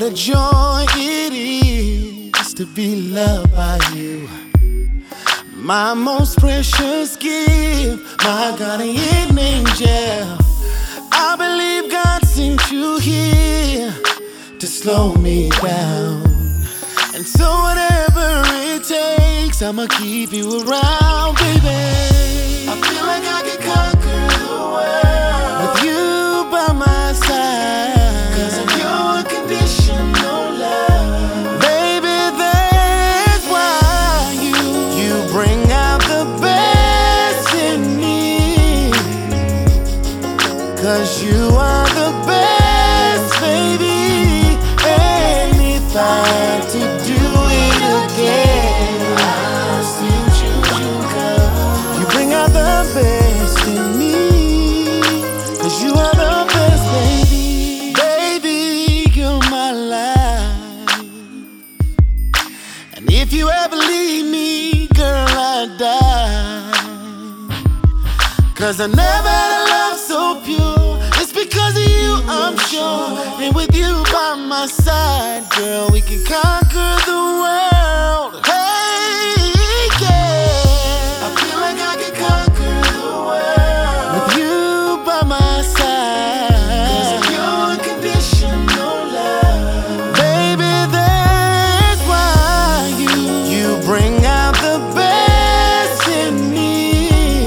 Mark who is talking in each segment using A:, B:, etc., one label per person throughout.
A: a joy it is to be loved by you. My most precious gift, my guardian angel. I believe God sent you here to slow me down. And so whatever it takes, I'ma keep you around, baby. I feel like I can conquer the world with you by my side, 'cause of your unconditional love. Baby, that's why you bring out the best in me, 'cause you are the best, baby. And if I had to do it again, I'll still choose you, girl. You bring out the best in me, 'cause you are the best, baby. Baby, you're my life. And if you ever leave me, girl, I'd die. 'Cause I never had a love so pure. It's because of you, I'm sure. And with you by my side, girl, we can conquer the world. Hey, yeah. I feel like I can conquer the world with you by my side, 'cause of your unconditional love. Baby, that's why you bring out the best in me,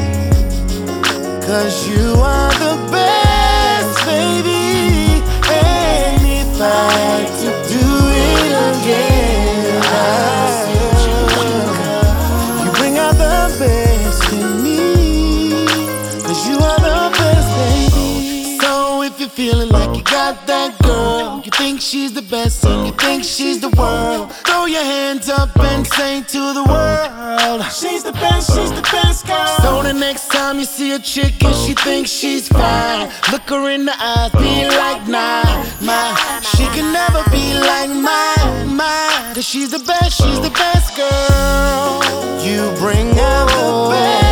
A: 'cause you are the best, baby. And if I had to do it again, I'll still choose you, girl. You bring out the best in me, 'cause you are the best, baby. So if you're feeling like you got that girl, you think she's the best and you think she's the world, throw your hands up and say to the world, she's the best girl. So the next time you see a chick and she thinks she's fine, look her in the eyes, be like, nah, she can never be like mine, 'cause she's the best girl. You bring out the best.